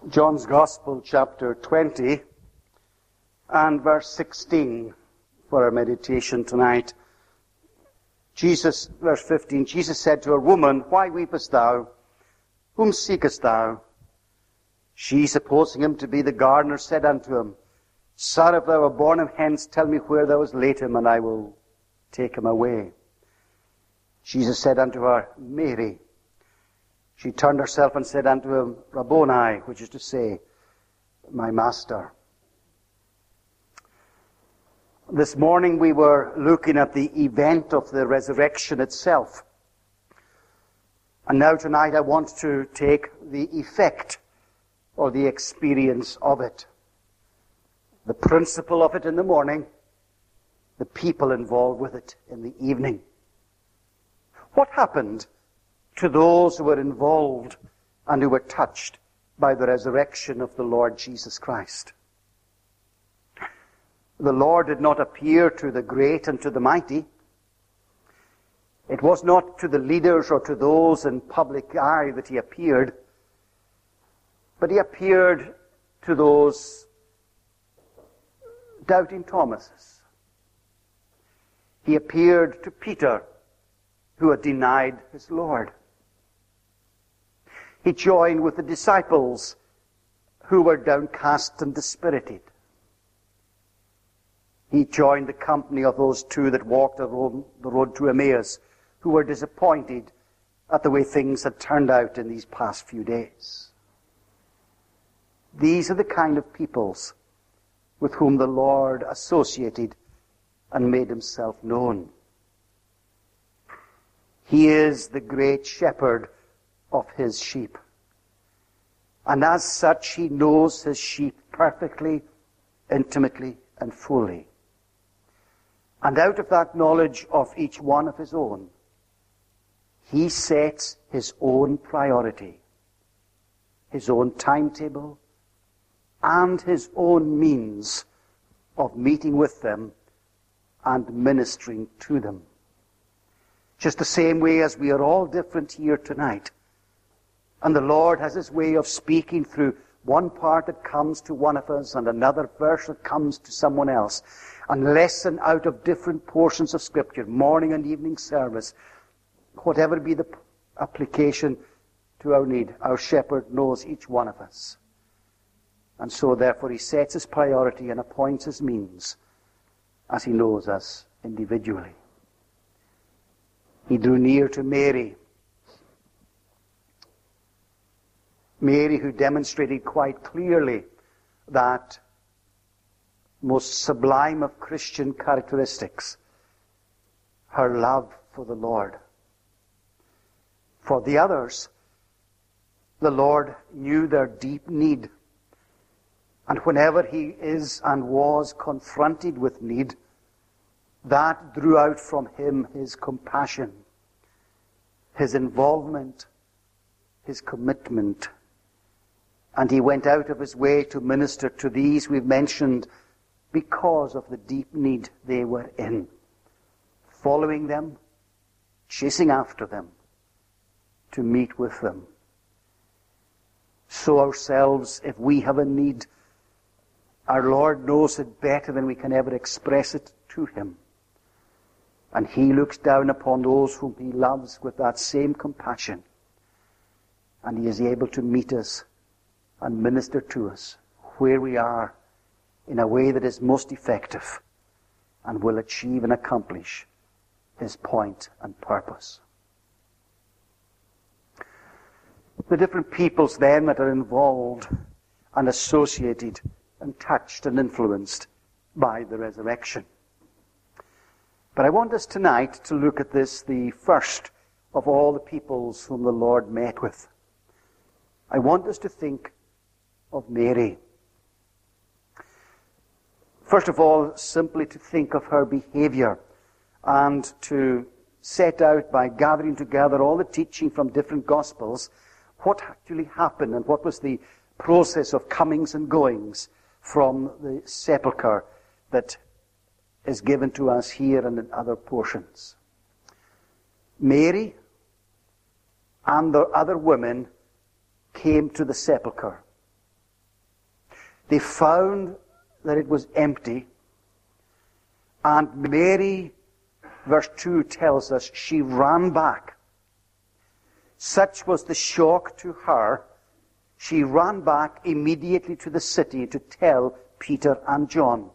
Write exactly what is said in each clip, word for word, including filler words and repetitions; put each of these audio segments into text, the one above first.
John's Gospel, chapter twenty, and verse sixteen for our meditation tonight. Jesus, verse fifteen, Jesus said to her, "Woman, why weepest thou? Whom seekest thou?" She, supposing him to be the gardener, said unto him, "Sir, if thou were born him hence, tell me where thou hast laid him, and I will take him away." Jesus said unto her, "Mary." She turned herself and said unto him, "Rabboni," which is to say, "My Master." This morning we were looking at the event of the resurrection itself. And now tonight I want to take the effect or the experience of it. The principle of it in the morning, the people involved with it in the evening. What happened to those who were involved and who were touched by the resurrection of the Lord Jesus Christ? The Lord did not appear to the great and to the mighty. It was not to the leaders or to those in public eye that he appeared, but he appeared to those doubting Thomases. He appeared to Peter, who had denied his Lord. He joined with the disciples who were downcast and dispirited. He joined the company of those two that walked the road, the road to Emmaus, who were disappointed at the way things had turned out in these past few days. These are the kind of peoples with whom the Lord associated and made himself known. He is the great shepherd of his sheep. And as such, he knows his sheep perfectly, intimately, and fully. And out of that knowledge of each one of his own, he sets his own priority, his own timetable, and his own means of meeting with them and ministering to them. Just the same way as we are all different here tonight. And the Lord has his way of speaking through one part that comes to one of us and another verse that comes to someone else. And lesson out of different portions of Scripture, morning and evening service. Whatever be the application to our need, our shepherd knows each one of us. And so therefore he sets his priority and appoints his means as he knows us individually. He drew near to Mary. Mary, who demonstrated quite clearly that most sublime of Christian characteristics, her love for the Lord. For the others, the Lord knew their deep need. And whenever he is and was confronted with need, that drew out from him his compassion, his involvement, his commitment. And he went out of his way to minister to these we've mentioned because of the deep need they were in. Following them, chasing after them, to meet with them. So ourselves, if we have a need, our Lord knows it better than we can ever express it to him. And he looks down upon those whom he loves with that same compassion. And he is able to meet us and minister to us where we are in a way that is most effective and will achieve and accomplish his point and purpose. The different peoples then that are involved and associated and touched and influenced by the resurrection. But I want us tonight to look at this, the first of all the peoples whom the Lord met with. I want us to think of Mary. First of all, simply to think of her behavior and to set out by gathering together all the teaching from different Gospels, what actually happened and what was the process of comings and goings from the sepulchre that is given to us here and in other portions. Mary and the other women came to the sepulchre. They found that it was empty. And Mary, verse two tells us, she ran back. Such was the shock to her, she ran back immediately to the city to tell Peter and John.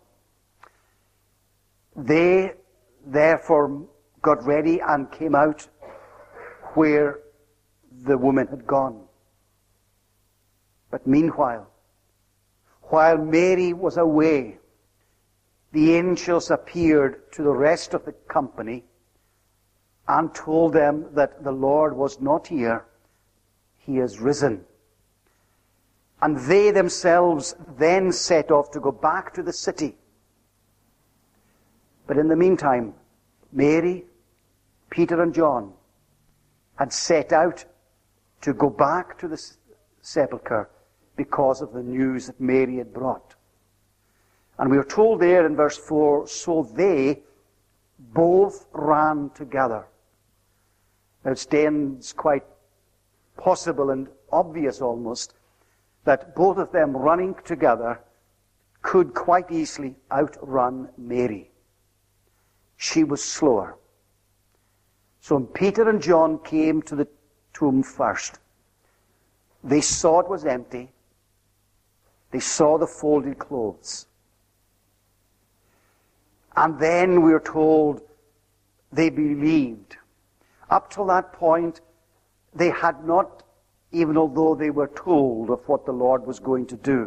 They therefore got ready and came out where the woman had gone. But meanwhile, while Mary was away, the angels appeared to the rest of the company and told them that the Lord was not here, he is risen. And they themselves then set off to go back to the city. But in the meantime, Mary, Peter and John had set out to go back to the sepulchre because of the news that Mary had brought. And we are told there in verse four, so they both ran together. Now it stands quite possible and obvious almost that both of them running together could quite easily outrun Mary. She was slower. So when Peter and John came to the tomb first, they saw it was empty. They saw the folded clothes. And then we are told they believed. Up till that point, they had not, even although they were told of what the Lord was going to do.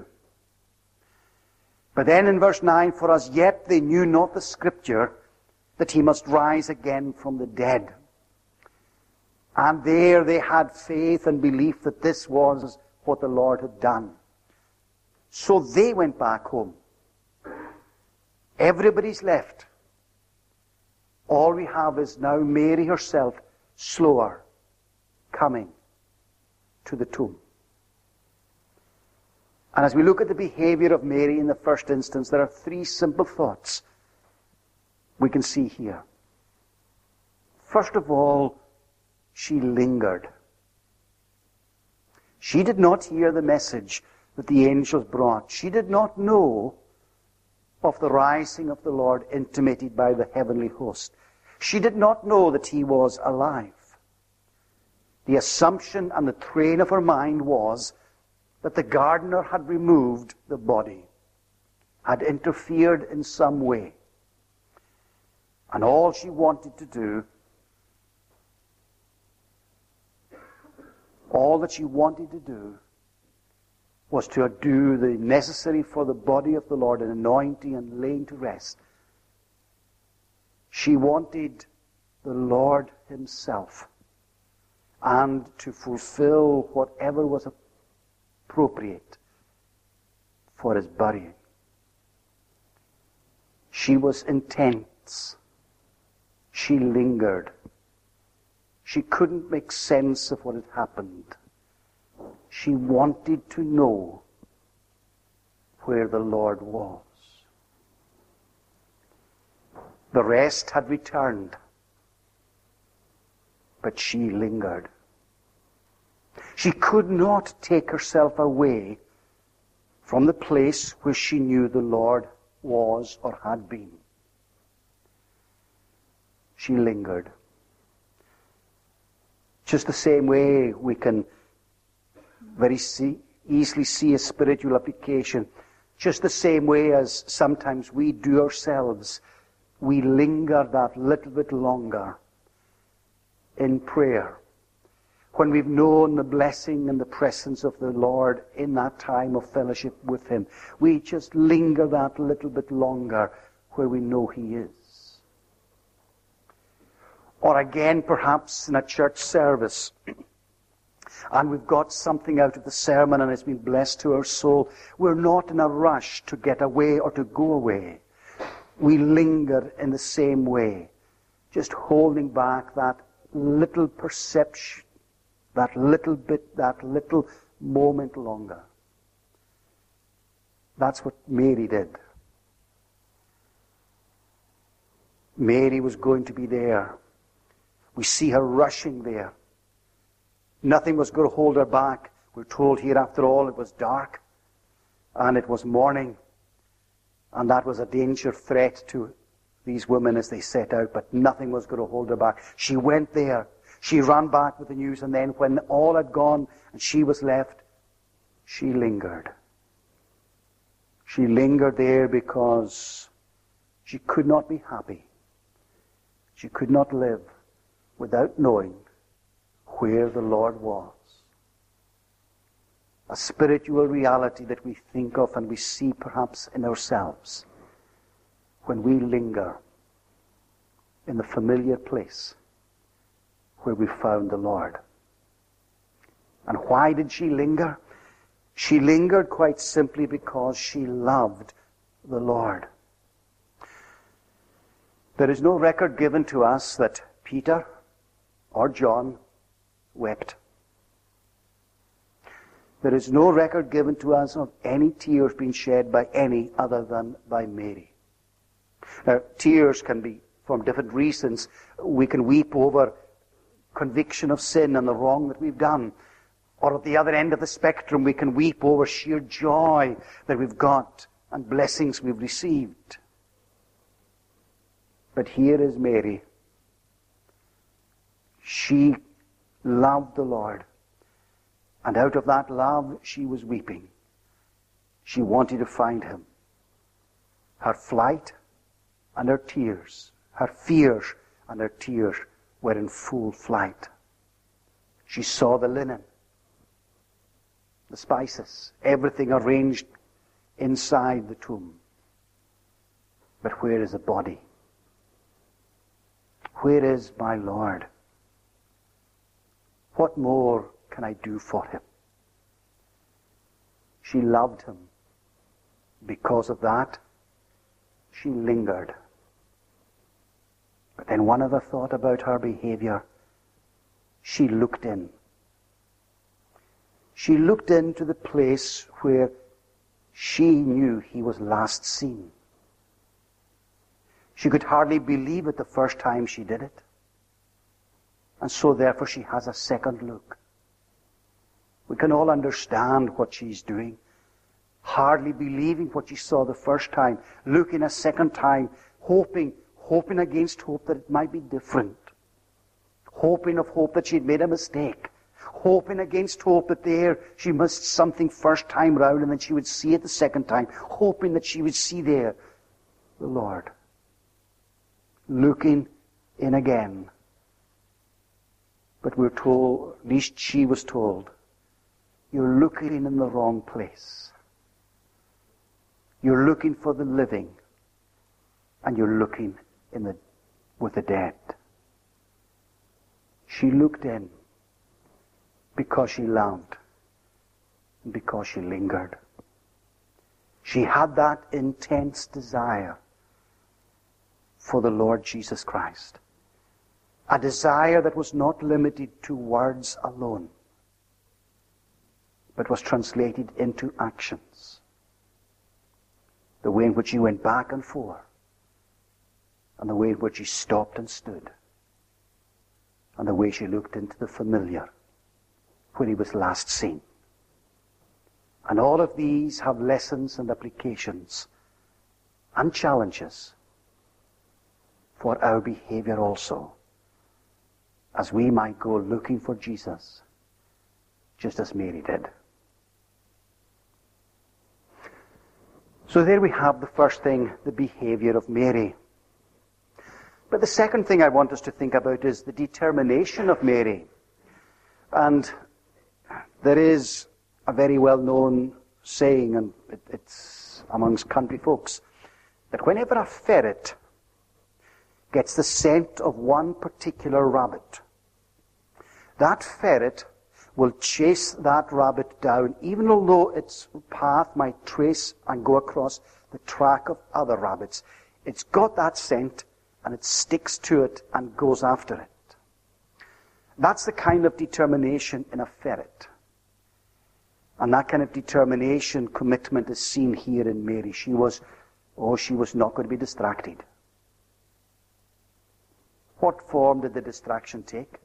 But then in verse nine, for as yet they knew not the Scripture, that he must rise again from the dead. And there they had faith and belief that this was what the Lord had done. So they went back home. Everybody's left. All we have is now Mary herself, slower, coming to the tomb. And as we look at the behavior of Mary in the first instance, there are three simple thoughts we can see here. First of all, she lingered. She did not hear the message that the angels brought. She did not know of the rising of the Lord intimated by the heavenly host. She did not know that he was alive. The assumption and the train of her mind was that the gardener had removed the body, had interfered in some way. And all she wanted to do, all that she wanted to do, was to do the necessary for the body of the Lord in anointing and laying to rest. She wanted the Lord himself and to fulfill whatever was appropriate for his burying. She was intense. She lingered. She couldn't make sense of what had happened. She wanted to know where the Lord was. The rest had returned, but she lingered. She could not take herself away from the place where she knew the Lord was or had been. She lingered. Just the same way we can very see, easily see a spiritual application. Just the same way as sometimes we do ourselves. We linger that little bit longer in prayer. When we've known the blessing and the presence of the Lord in that time of fellowship with him, we just linger that little bit longer where we know he is. Or again, perhaps in a church service, and we've got something out of the sermon and it's been blessed to our soul, we're not in a rush to get away or to go away. We linger in the same way, just holding back that little perception, that little bit, that little moment longer. That's what Mary did. Mary was going to be there. We see her rushing there. Nothing was going to hold her back. We're told here, after all, it was dark. And it was morning. And that was a danger threat to these women as they set out, but nothing was going to hold her back. She went there. She ran back with the news, and then when all had gone and she was left, she lingered. She lingered there because she could not be happy. She could not live without knowing where the Lord was. A spiritual reality that we think of and we see perhaps in ourselves when we linger in the familiar place where we found the Lord. And why did she linger? She lingered quite simply because she loved the Lord. There is no record given to us that Peter or John wept. There is no record given to us of any tears being shed by any other than by Mary. Now, tears can be from different reasons. We can weep over conviction of sin and the wrong that we've done. Or at the other end of the spectrum, we can weep over sheer joy that we've got and blessings we've received. But here is Mary. She loved the Lord. And out of that love, she was weeping. She wanted to find him. Her flight and her tears, her fears and her tears were in full flight. She saw the linen, the spices, everything arranged inside the tomb. But where is the body? Where is my Lord? What more can I do for him? She loved him. Because of that, she lingered. But then one other thought about her behavior. She looked in. She looked into the place where she knew he was last seen. She could hardly believe it the first time she did it. And so therefore she has a second look. We can all understand what she's doing. Hardly believing what she saw the first time. Looking a second time. Hoping, hoping against hope that it might be different. Hoping of hope that she'd made a mistake. Hoping against hope that there she missed something first time round and then she would see it the second time. Hoping that she would see there the Lord. Looking in again. But we're told, at least she was told, you're looking in the wrong place. You're looking for the living, and you're looking in the with the dead. She looked in because she loved and because she lingered. She had that intense desire for the Lord Jesus Christ. A desire that was not limited to words alone, but was translated into actions. The way in which he went back and forth, and the way in which he stopped and stood, and the way she looked into the familiar when he was last seen. And all of these have lessons and applications and challenges for our behavior also, as we might go looking for Jesus, just as Mary did. So there we have the first thing, the behavior of Mary. But the second thing I want us to think about is the determination of Mary. And there is a very well-known saying, and it's amongst country folks, that whenever a ferret gets the scent of one particular rabbit, that ferret will chase that rabbit down, even although its path might trace and go across the track of other rabbits. It's got that scent, and it sticks to it and goes after it. That's the kind of determination in a ferret. And that kind of determination, commitment is seen here in Mary. She was, oh, she was not going to be distracted. What form did the distraction take?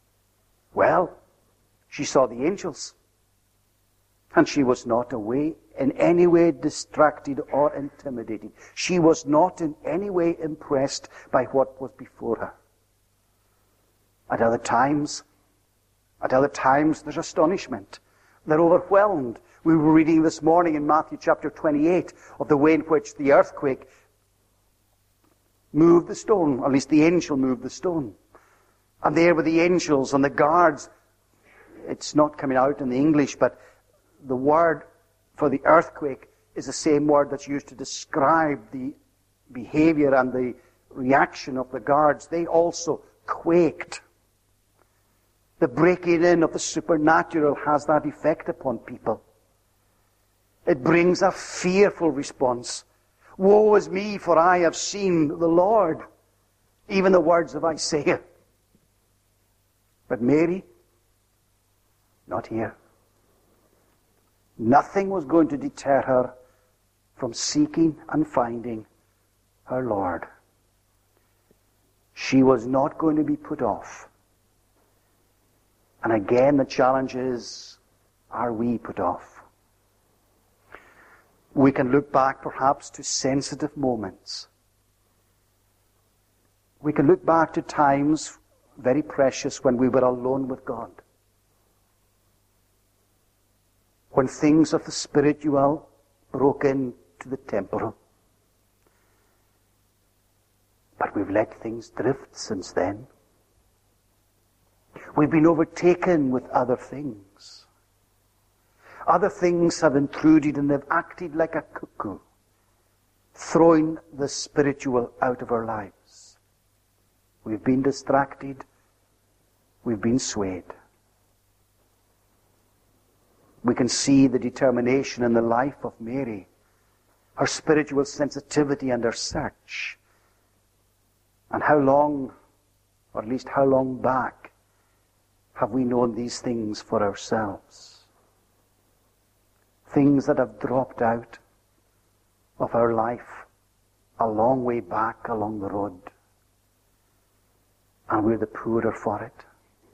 Well, she saw the angels. And she was not away in any way distracted or intimidated. She was not in any way impressed by what was before her. At other times, at other times there's astonishment. They're overwhelmed. We were reading this morning in Matthew chapter twenty-eight of the way in which the earthquake moved the stone, or at least the angel moved the stone. And there were the angels and the guards. It's not coming out in the English, but the word for the earthquake is the same word that's used to describe the behavior and the reaction of the guards. They also quaked. The breaking in of the supernatural has that effect upon people. It brings a fearful response. Woe is me, for I have seen the Lord. Even the words of Isaiah. But Mary, not here. Nothing was going to deter her from seeking and finding her Lord. She was not going to be put off. And again, the challenge is, are we put off? We can look back perhaps to sensitive moments. We can look back to times very precious when we were alone with God. When things of the spiritual broke into the temporal. But we've let things drift since then. We've been overtaken with other things. Other things have intruded and they've acted like a cuckoo, throwing the spiritual out of our lives. We've been distracted. We've been swayed. We can see the determination in the life of Mary, her spiritual sensitivity and her search. And how long, or at least how long back, have we known these things for ourselves? Things that have dropped out of our life a long way back along the road. And we're the poorer for it.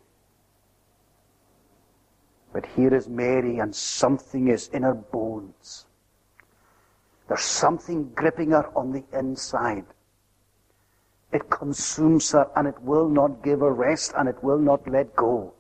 But here is Mary, and something is in her bones. There's something gripping her on the inside. It consumes her, and it will not give her rest, and it will not let go.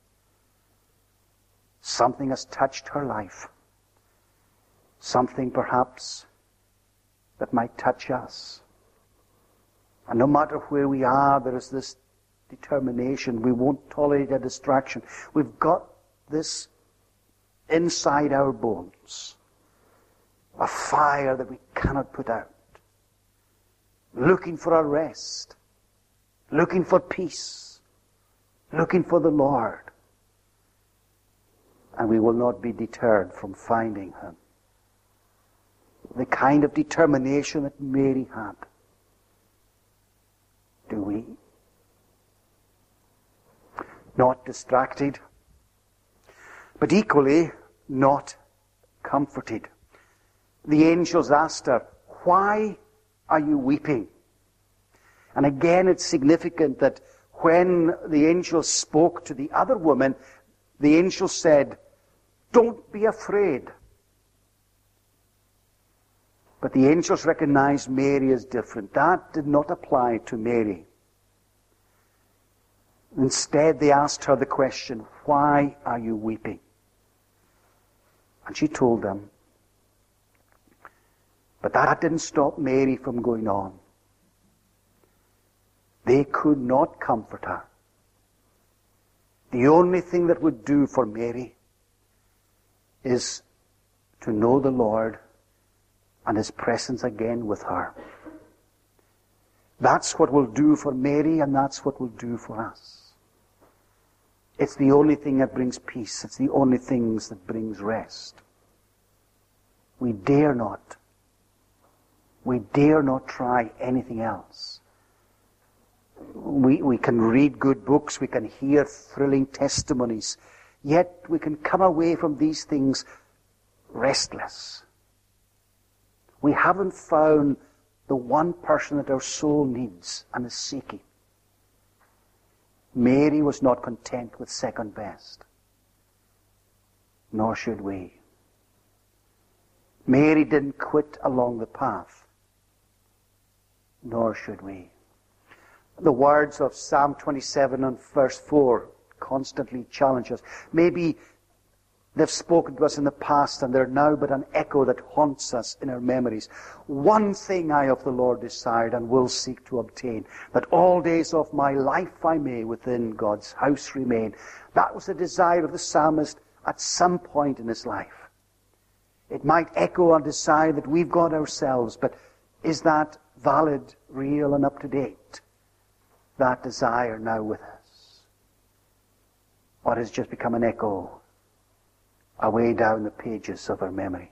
Something has touched her life. Something perhaps that might touch us. And no matter where we are, there is this determination. We won't tolerate a distraction. We've got this inside our bones. A fire that we cannot put out. Looking for a rest. Looking for peace. Looking for the Lord. And we will not be deterred from finding Him. The kind of determination that Mary had. Do we? Not distracted, but equally not comforted. The angels asked her, "Why are you weeping?" And again, it's significant that when the angel spoke to the other woman, the angel said, "Don't be afraid." But the angels recognized Mary as different. That did not apply to Mary. Instead, they asked her the question, "Why are you weeping?" And she told them. But that didn't stop Mary from going on. They could not comfort her. The only thing that would do for Mary is to know the Lord and His presence again with her. That's what will do for Mary, and that's what will do for us. It's the only thing that brings peace. It's the only thing that brings rest. We dare not. We dare not try anything else. We, we can read good books, we can hear thrilling testimonies, yet we can come away from these things restless. We haven't found the one person that our soul needs and is seeking. Mary was not content with second best. Nor should we. Mary didn't quit along the path, nor should we. The words of Psalm twenty-seven and verse four constantly challenge us. Maybe they've spoken to us in the past and they're now but an echo that haunts us in our memories. One thing I of the Lord desired and will seek to obtain, that all days of my life I may within God's house remain. That was the desire of the psalmist at some point in his life. It might echo a desire that we've got ourselves, but is that valid, real, and up to date? That desire now with us? Or has it just become an echo away down the pages of our memories?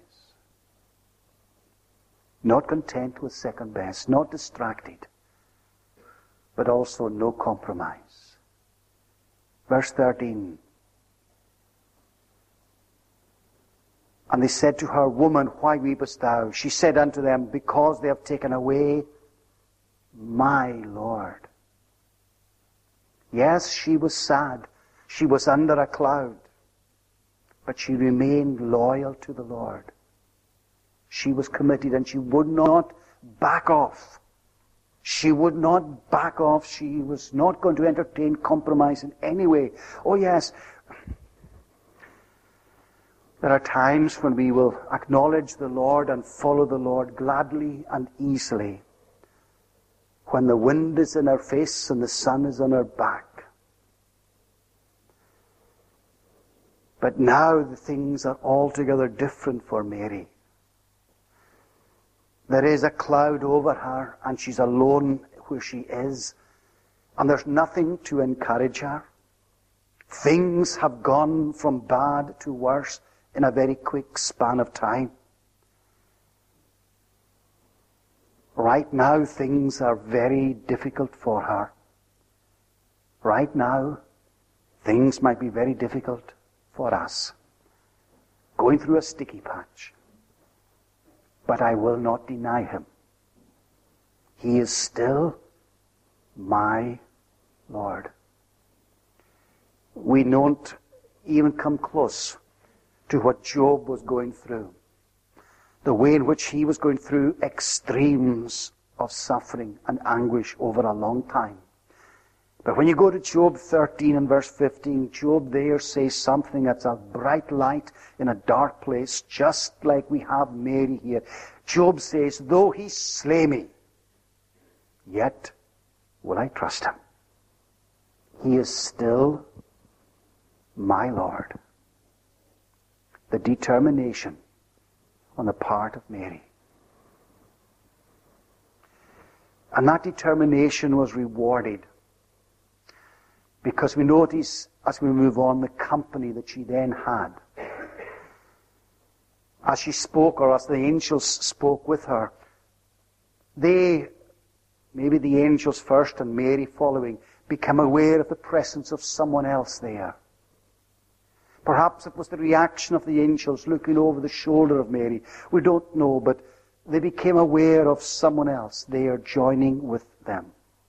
Not content with second best, not distracted, but also no compromise. Verse thirteen. And they said to her, Woman, why weepest thou? She said unto them, Because they have taken away my Lord. Yes, she was sad. She was under a cloud. But she remained loyal to the Lord. She was committed and she would not back off. She would not back off. She was not going to entertain compromise in any way. Oh yes, there are times when we will acknowledge the Lord and follow the Lord gladly and easily, when the wind is in our face and the sun is on our back. But now the things are altogether different for Mary. There is a cloud over her and she's alone where she is, and there's nothing to encourage her. Things have gone from bad to worse in a very quick span of time. Right now things are very difficult for her. Right now things might be very difficult for us, going through a sticky patch. But I will not deny him. He is still my Lord. We don't even come close to what Job was going through. The way in which he was going through extremes of suffering and anguish over a long time. But when you go to Job thirteen and verse fifteen, Job there says something that's a bright light in a dark place, just like we have Mary here. Job says, Though he slay me, yet will I trust him. He is still my Lord. The determination on the part of Mary. And that determination was rewarded, because we notice as we move on the company that she then had. As she spoke, or as the angels spoke with her, they, maybe the angels first and Mary following, become aware of the presence of someone else there. Perhaps it was the reaction of the angels looking over the shoulder of Mary. We don't know, but they became aware of someone else there joining with them.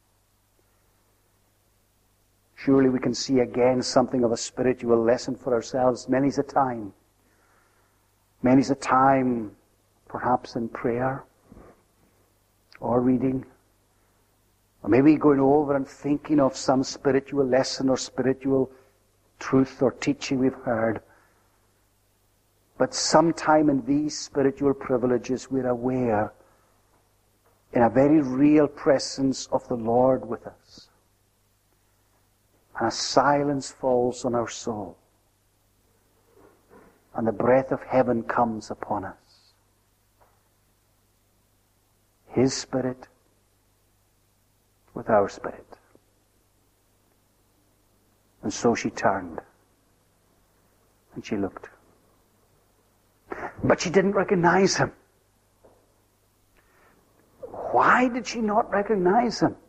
Surely we can see again something of a spiritual lesson for ourselves. Many's a time. Many's a time, perhaps in prayer or reading, or maybe going over and thinking of some spiritual lesson or spiritual truth or teaching we've heard. But sometime in these spiritual privileges we're aware in a very real presence of the Lord with us. And a silence falls on our soul. And the breath of heaven comes upon us. His Spirit with our spirit. And so she turned. And she looked. But she didn't recognize him. Why did she not recognize him?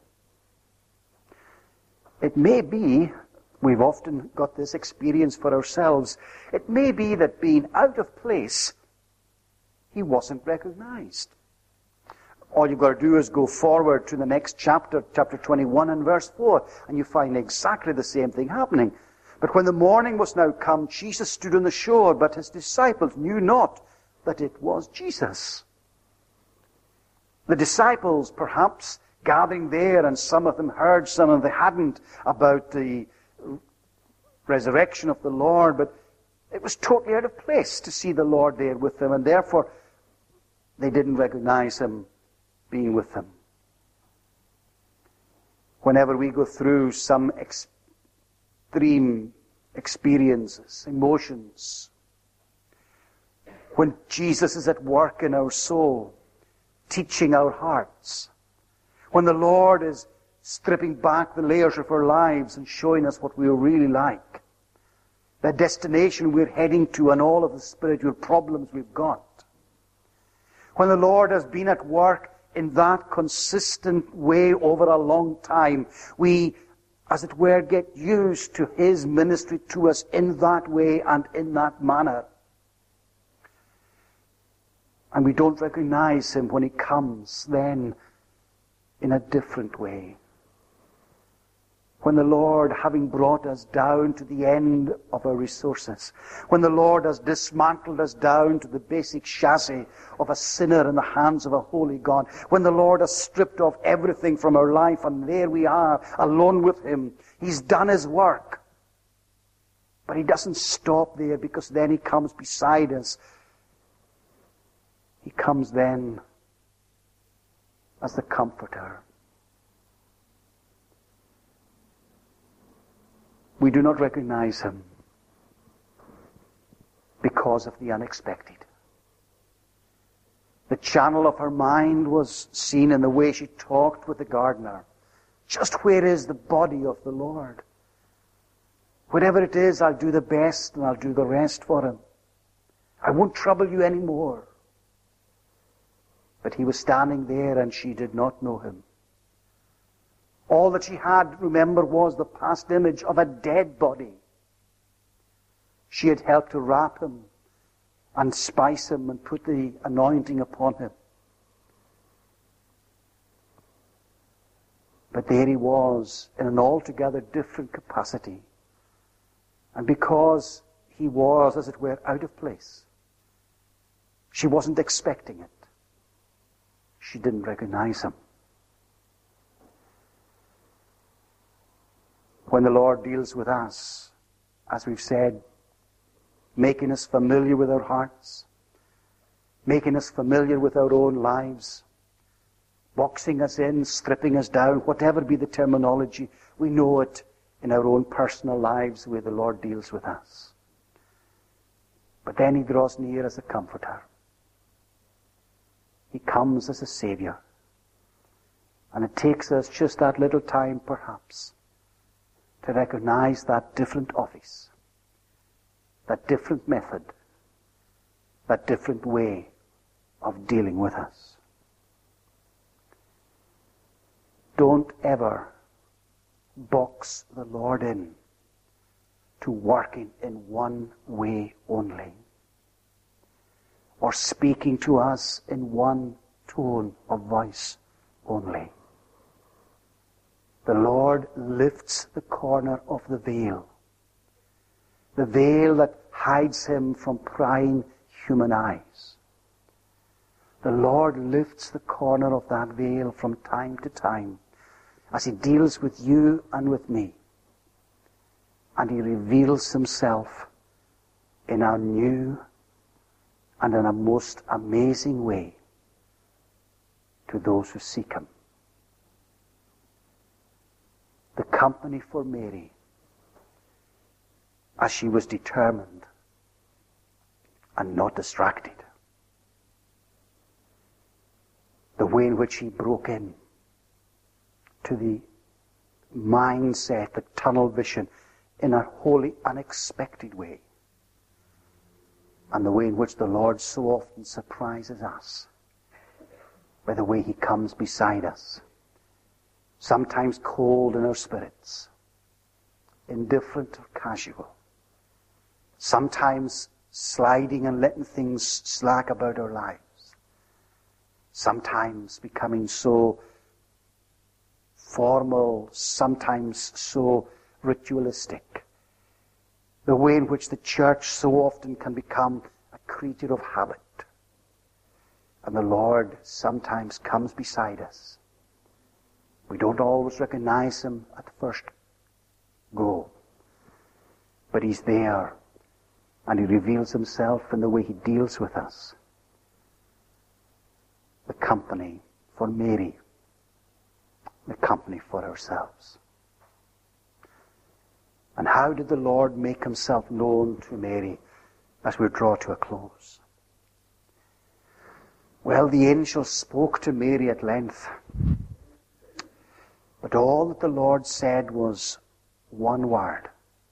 It may be, we've often got this experience for ourselves, it may be that being out of place, he wasn't recognized. All you've got to do is go forward to the next chapter, chapter twenty-one and verse four, and you find exactly the same thing happening. But when the morning was now come, Jesus stood on the shore, but his disciples knew not that it was Jesus. The disciples, perhaps, gathering there, and some of them heard, some of them hadn't, about the resurrection of the Lord, but it was totally out of place to see the Lord there with them, and therefore they didn't recognize him being with them. Whenever we go through some extreme experiences, emotions, when Jesus is at work in our soul, teaching our hearts, when the Lord is stripping back the layers of our lives and showing us what we are really like, the destination we're heading to, and all of the spiritual problems we've got, when the Lord has been at work in that consistent way over a long time, we, as it were, get used to his ministry to us in that way and in that manner. And we don't recognize him when he comes then in a different way. When the Lord, having brought us down to the end of our resources, when the Lord has dismantled us down to the basic chassis of a sinner in the hands of a holy God, when the Lord has stripped off everything from our life, and there we are, alone with him, he's done his work. But he doesn't stop there, because then he comes beside us. He comes then as the Comforter. We do not recognize him because of the unexpected. The channel of her mind was seen in the way she talked with the gardener. Just where is the body of the Lord? Whatever it is, I'll do the best and I'll do the rest for him. I won't trouble you anymore. But he was standing there and she did not know him. All that she had, remember, was the past image of a dead body. She had helped to wrap him and spice him and put the anointing upon him. But there he was in an altogether different capacity. And because he was, as it were, out of place, she wasn't expecting it. She didn't recognize him. When the Lord deals with us, as we've said, making us familiar with our hearts, making us familiar with our own lives, boxing us in, stripping us down, whatever be the terminology, we know it in our own personal lives where the Lord deals with us. But then he draws near as a comforter. He comes as a Savior. And it takes us just that little time, perhaps, to recognize that different office, that different method, that different way of dealing with us. Don't ever box the Lord in to working in one way only, or speaking to us in one tone of voice only. The Lord lifts the corner of the veil, the veil that hides him from prying human eyes. The Lord lifts the corner of that veil from time to time as he deals with you and with me. And he reveals himself in a new and in a most amazing way to those who seek him. The company for Mary, as she was determined and not distracted. The way in which he broke in to the mindset, the tunnel vision, in a wholly unexpected way. And the way in which the Lord so often surprises us by the way he comes beside us. Sometimes cold in our spirits, indifferent or casual. Sometimes sliding and letting things slack about our lives. Sometimes becoming so formal, sometimes so ritualistic. The way in which the church so often can become a creature of habit. And the Lord sometimes comes beside us. We don't always recognize him at the first go. But he's there. And he reveals himself in the way he deals with us. The company for Mary. The company for ourselves. And how did the Lord make himself known to Mary as we draw to a close? Well, the angel spoke to Mary at length. But all that the Lord said was one word.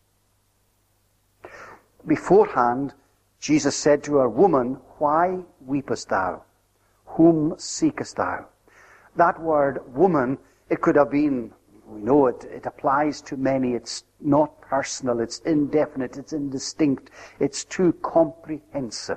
Beforehand, Jesus said to her, "Woman, why weepest thou? Whom seekest thou?" That word, woman, it could have been, we know it, it applies to many. It's not personal, it's indefinite, it's indistinct, it's too comprehensive.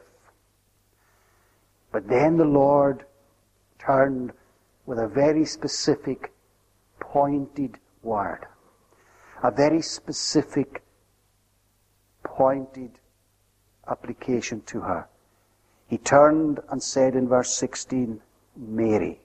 But then the Lord turned with a very specific, pointed word. A very specific, pointed application to her. He turned and said in verse sixteen, Mary.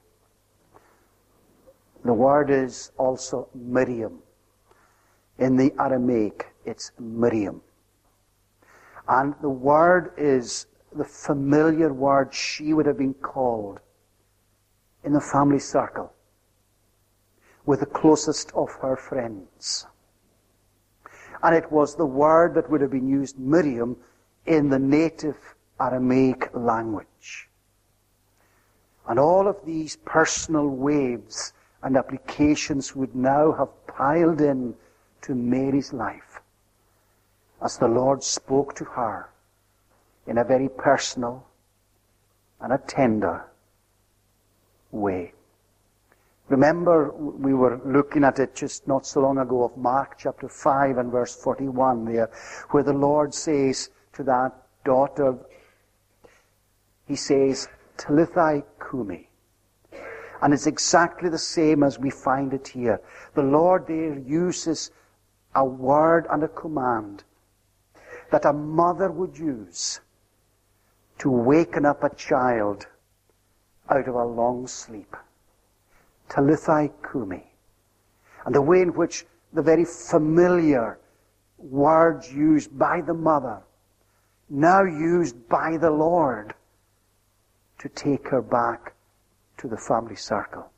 The word is also Miriam. In the Aramaic, it's Miriam. And the word is the familiar word she would have been called in the family circle with the closest of her friends. And it was the word that would have been used, Miriam, in the native Aramaic language. And all of these personal waves and applications would now have piled in to Mary's life as the Lord spoke to her in a very personal and a tender way. Remember, we were looking at it just not so long ago of Mark chapter five and verse forty-one there, where the Lord says to that daughter, he says, Talitha Kumi. And it's exactly the same as we find it here. The Lord there uses a word and a command that a mother would use to waken up a child out of a long sleep. Talitha Kumi. And the way in which the very familiar words used by the mother, now used by the Lord to take her back to the family circle.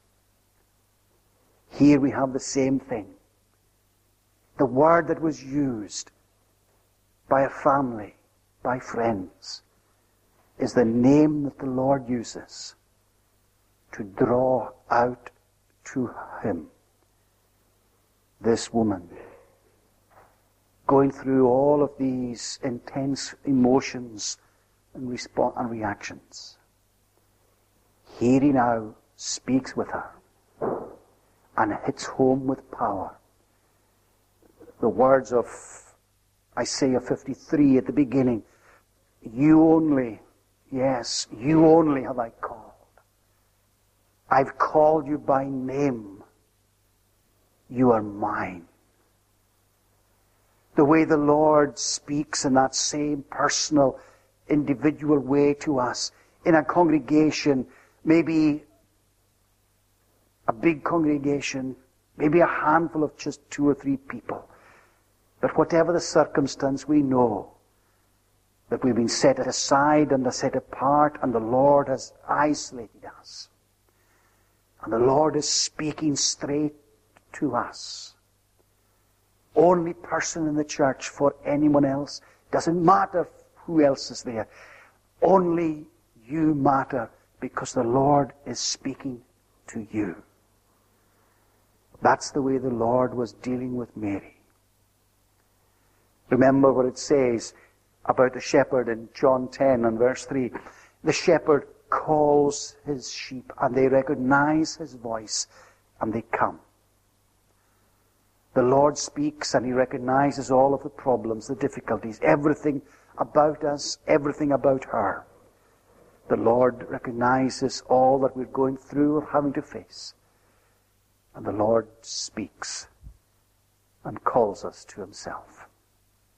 Here we have the same thing. The word that was used by a family, by friends, is the name that the Lord uses to draw out to him this woman, going through all of these intense emotions and, resp- and reactions. Here he now speaks with her and hits home with power. The words of Isaiah fifty-three at the beginning, you only, yes, you only have I called. I've called you by name. You are mine. The way the Lord speaks in that same personal, individual way to us in a congregation, maybe a big congregation, maybe a handful of just two or three people. But whatever the circumstance, we know that we've been set aside and set apart, and the Lord has isolated us. And the Lord is speaking straight to us. Only person in the church for anyone else. Doesn't matter who else is there. Only you matter because the Lord is speaking to you. That's the way the Lord was dealing with Mary. Remember what it says about the shepherd in John ten and verse three. The shepherd calls his sheep and they recognize his voice and they come. The Lord speaks and he recognizes all of the problems, the difficulties, everything about us, everything about her. The Lord recognizes all that we're going through or having to face. And the Lord speaks and calls us to himself.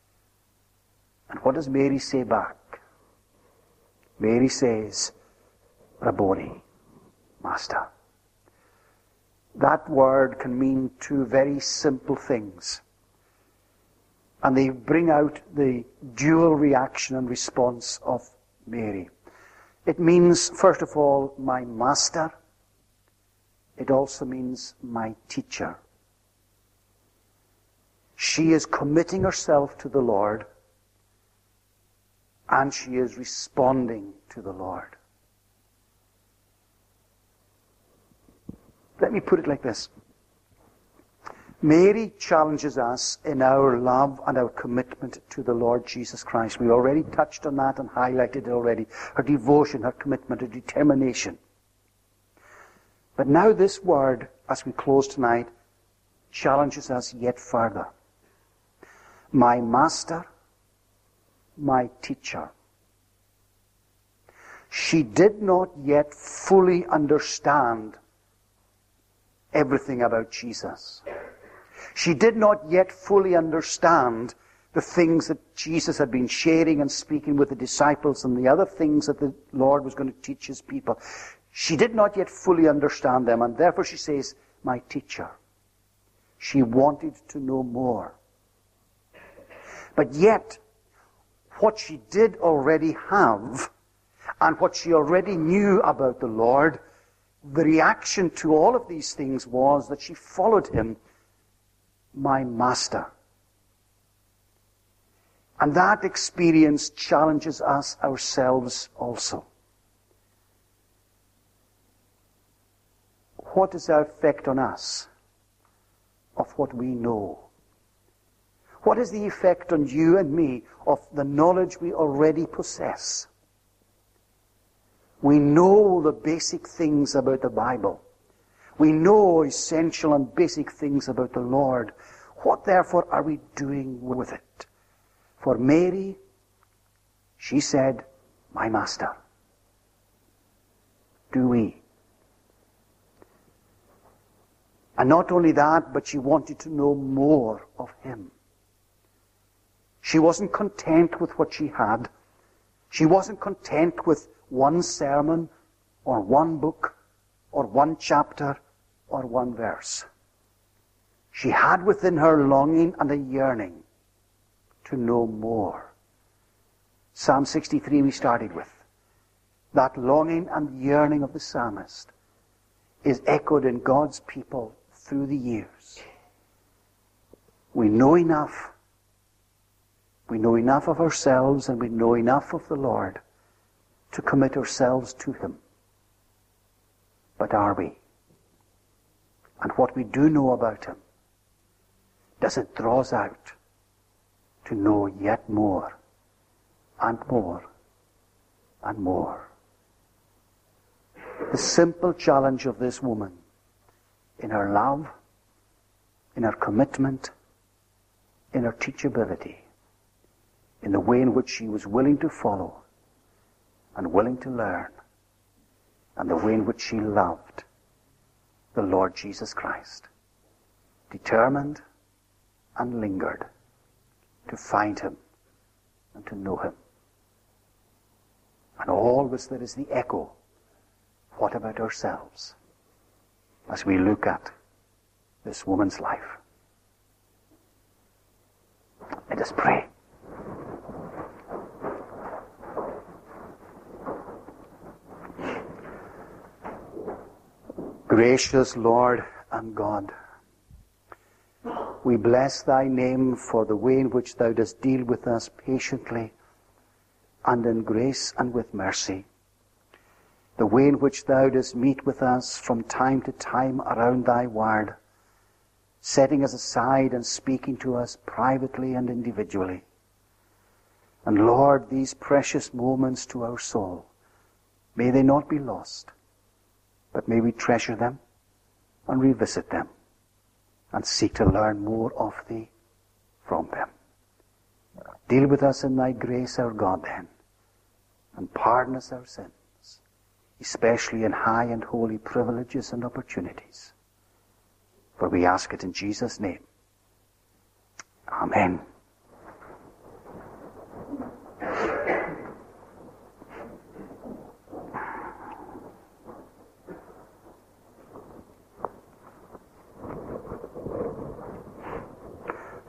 And what does Mary say back? Mary says, Rabboni, Master. That word can mean two very simple things. And they bring out the dual reaction and response of Mary. It means, first of all, my master. It also means my teacher. She is committing herself to the Lord, and she is responding to the Lord. Let me put it like this. Mary challenges us in our love and our commitment to the Lord Jesus Christ. We already touched on that and highlighted it already. Her devotion, her commitment, her determination. But now this word, as we close tonight, challenges us yet further. My master, my teacher. She did not yet fully understand everything about Jesus. She did not yet fully understand the things that Jesus had been sharing and speaking with the disciples and the other things that the Lord was going to teach his people. She did not yet fully understand them, and therefore she says, my teacher. She wanted to know more. But yet, what she did already have, and what she already knew about the Lord, the reaction to all of these things was that she followed him, my master. And that experience challenges us ourselves also. What is our effect on us of what we know? What is the effect on you and me of the knowledge we already possess? We know the basic things about the Bible. We know essential and basic things about the Lord. What therefore are we doing with it? For Mary, she said, my master. Do we? And not only that, but she wanted to know more of him. She wasn't content with what she had. She wasn't content with one sermon or one book or one chapter or one verse. She had within her longing and a yearning to know more. Psalm sixty-three we started with. That longing and yearning of the psalmist is echoed in God's people through the years. We know enough. We know enough of ourselves and we know enough of the Lord to commit ourselves to him. But are we? And what we do know about him, does it draw us out to know yet more and more and more? The simple challenge of this woman in her love, in her commitment, in her teachability, in the way in which she was willing to follow and willing to learn, and the way in which she loved the Lord Jesus Christ, determined and lingered to find him and to know him. And always there is the echo, what about ourselves, as we look at this woman's life. Let us pray. Gracious Lord and God, we bless thy name for the way in which thou dost deal with us patiently and in grace and with mercy. The way in which thou dost meet with us from time to time around thy word, setting us aside and speaking to us privately and individually. And Lord, these precious moments to our soul, may they not be lost, but may we treasure them and revisit them and seek to learn more of thee from them. Deal with us in thy grace, our God, then, and pardon us our sins, especially in high and holy privileges and opportunities. For we ask it in Jesus' name. Amen.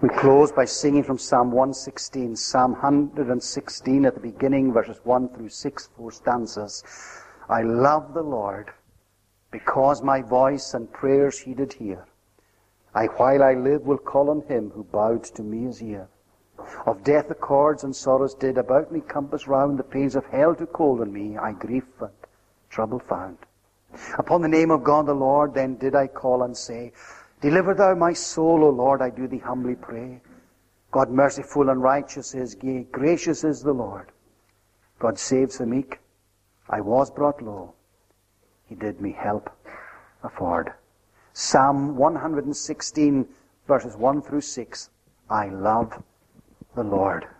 We close by singing from Psalm one sixteen, Psalm one sixteen at the beginning, verses one through six, four stanzas. I love the Lord, because my voice and prayers he did hear. I, while I live, will call on him who bowed to me his ear. Of death the cords and sorrows did about me compass round, the pains of hell took hold on me, I grief and trouble found. Upon the name of God the Lord then did I call and say, Deliver thou my soul, O Lord, I do thee humbly pray. God merciful and righteous is, yea, gracious is the Lord. God saves the meek. I was brought low. He did me help afford. Psalm one sixteen, verses one through six. I love the Lord.